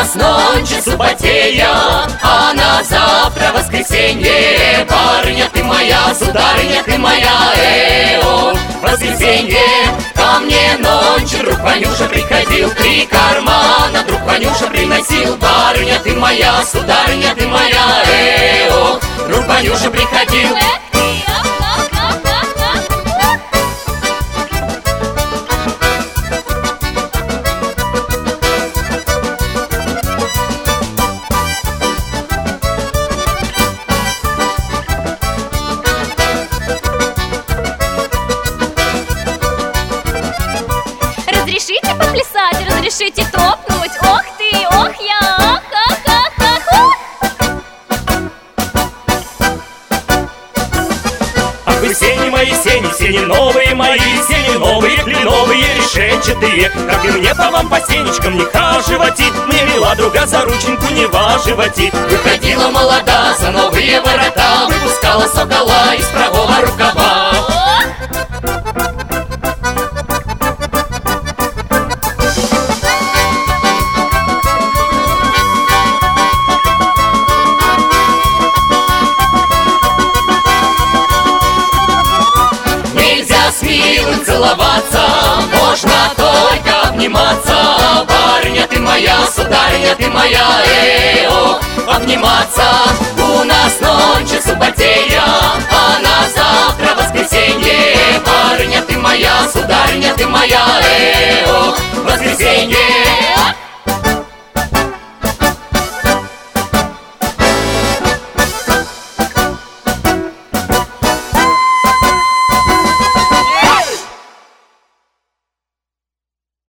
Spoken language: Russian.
нас нонче субботея, а на завтра воскресенье. Барыня ты моя, сударыня ты моя, воскресенье. Ко мне нонче друг Ванюша приходил, 3 кармана друг Ванюша приносил. Барыня ты моя, сударыня ты моя, друг Ванюша приходил. Разрешите поплясать, разрешите топнуть. Ох ты, ох я, ах, ах, ах, ах, Ах вы сени мои, сени новые мои, сени новые, кленовые, решетчатые. Как и мне по вам по сенечкам не хаживати, мне мила друга за рученьку не важивати. Выходила молода за новые ворота, выпускала сокола из правого рукава. С милым целоваться, можно только обниматься. Барыня ты моя, сударыня ты моя, обниматься. У нас нонче субботея, а на завтра воскресенье. Барыня ты моя, сударыня ты моя, воскресенье.